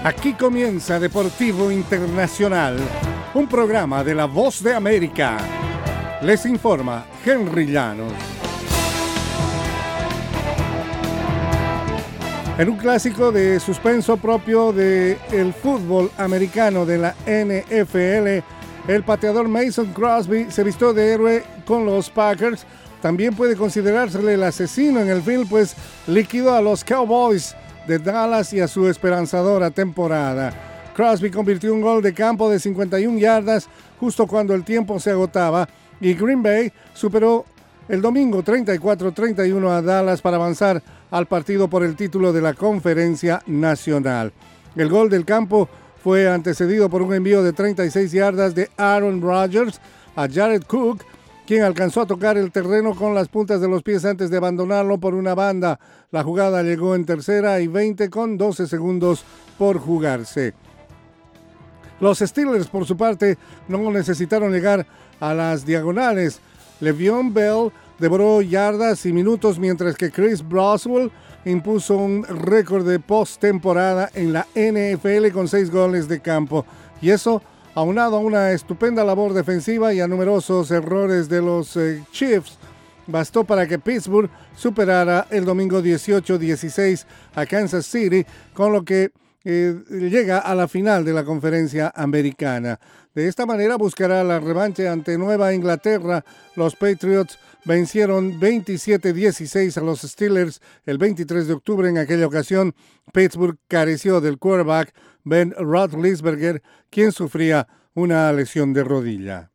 Aquí comienza Deportivo Internacional, un programa de La Voz de América. Les informa Henry Llanos. En un clásico de suspenso propio del fútbol americano de la NFL, el pateador Mason Crosby se vistió de héroe con los Packers. También puede considerársele el asesino en el film, pues liquidó a los Cowboys de Dallas y a su esperanzadora temporada. Crosby convirtió un gol de campo de 51 yardas justo cuando el tiempo se agotaba y Green Bay superó el domingo 34-31 a Dallas para avanzar al partido por el título de la Conferencia Nacional. El gol del campo fue antecedido por un envío de 36 yardas de Aaron Rodgers a Jared Cook, quien alcanzó a tocar el terreno con las puntas de los pies antes de abandonarlo por una banda. La jugada llegó en tercera y 20 con 12 segundos por jugarse. Los Steelers, por su parte, no necesitaron llegar a las diagonales. Le'Veon Bell devoró yardas y minutos, mientras que Chris Boswell impuso un récord de postemporada en la NFL con 6 goles de campo. Y eso, aunado a una estupenda labor defensiva y a numerosos errores de los Chiefs, bastó para que Pittsburgh superara el domingo 18-16 a Kansas City, con lo que llega a la final de la Conferencia Americana. De esta manera buscará la revancha ante Nueva Inglaterra. Los Patriots vencieron 27-16 a los Steelers el 23 de octubre. En aquella ocasión, Pittsburgh careció del quarterback Ben Roethlisberger, quien sufría una lesión de rodilla.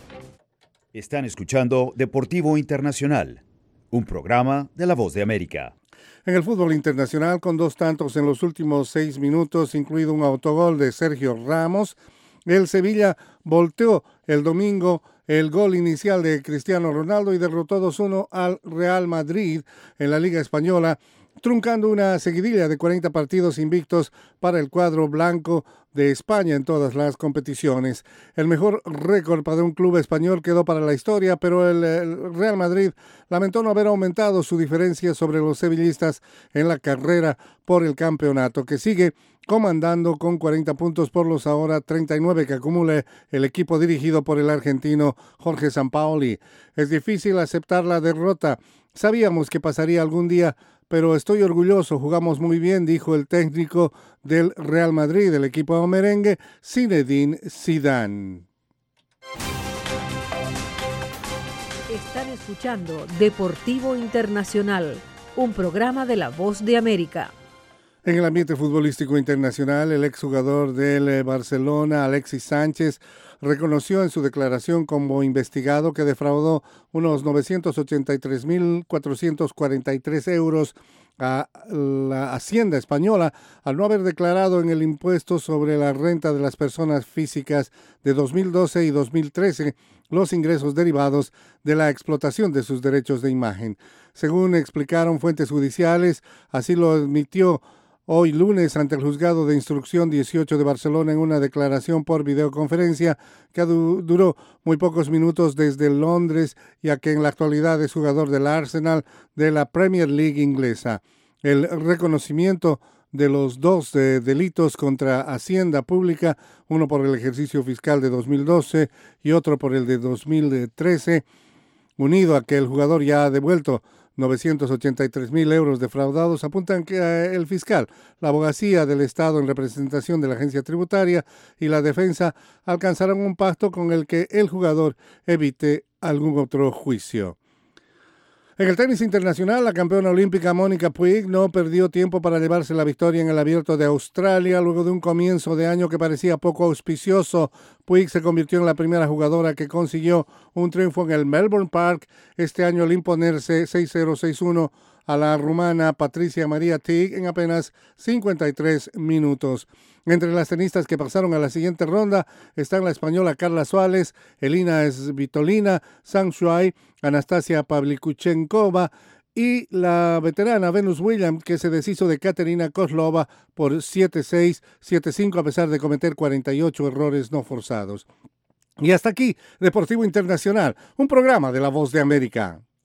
Están escuchando Deportivo Internacional, un programa de La Voz de América. En el fútbol internacional, con 2 tantos en los últimos 6 minutos, incluido un autogol de Sergio Ramos, el Sevilla volteó el domingo el gol inicial de Cristiano Ronaldo y derrotó 2-1 al Real Madrid en la Liga Española, truncando una seguidilla de 40 partidos invictos para el cuadro blanco de España en todas las competiciones. El mejor récord para un club español quedó para la historia, pero el Real Madrid lamentó no haber aumentado su diferencia sobre los sevillistas en la carrera por el campeonato, que sigue comandando con 40 puntos por los ahora 39 que acumula el equipo dirigido por el argentino Jorge Sampaoli. Es difícil aceptar la derrota. Sabíamos que pasaría algún día, pero estoy orgulloso, jugamos muy bien, dijo el técnico del Real Madrid, del equipo merengue, Zinedine Zidane. Están escuchando Deportivo Internacional, un programa de La Voz de América. En el ambiente futbolístico internacional, el exjugador del Barcelona, Alexis Sánchez, reconoció en su declaración como investigado que defraudó unos 983.443 euros a la Hacienda española al no haber declarado en el impuesto sobre la renta de las personas físicas de 2012 y 2013 los ingresos derivados de la explotación de sus derechos de imagen. Según explicaron fuentes judiciales, así lo admitió hoy lunes ante el Juzgado de Instrucción 18 de Barcelona en una declaración por videoconferencia que duró muy pocos minutos desde Londres, ya que en la actualidad es jugador del Arsenal de la Premier League inglesa. El reconocimiento de los 2 delitos contra Hacienda Pública, uno por el ejercicio fiscal de 2012 y otro por el de 2013, unido a que el jugador ya ha devuelto 983.000 euros defraudados, apuntan que el fiscal, la abogacía del Estado en representación de la agencia tributaria y la defensa alcanzarán un pacto con el que el jugador evite algún otro juicio. En el tenis internacional, la campeona olímpica Mónica Puig no perdió tiempo para llevarse la victoria en el Abierto de Australia luego de un comienzo de año que parecía poco auspicioso. Puig se convirtió en la primera jugadora que consiguió un triunfo en el Melbourne Park este año al imponerse 6-0, 6-1 a la rumana Patricia Maria Tig en apenas 53 minutos. Entre las tenistas que pasaron a la siguiente ronda están la española Carla Suárez, Elina Svitolina, Zhang Shuai, Anastasia Pavlyuchenkova y la veterana Venus Williams, que se deshizo de Katerina Kozlova por 7-6, 7-5 a pesar de cometer 48 errores no forzados. Y hasta aquí, Deportivo Internacional, un programa de La Voz de América.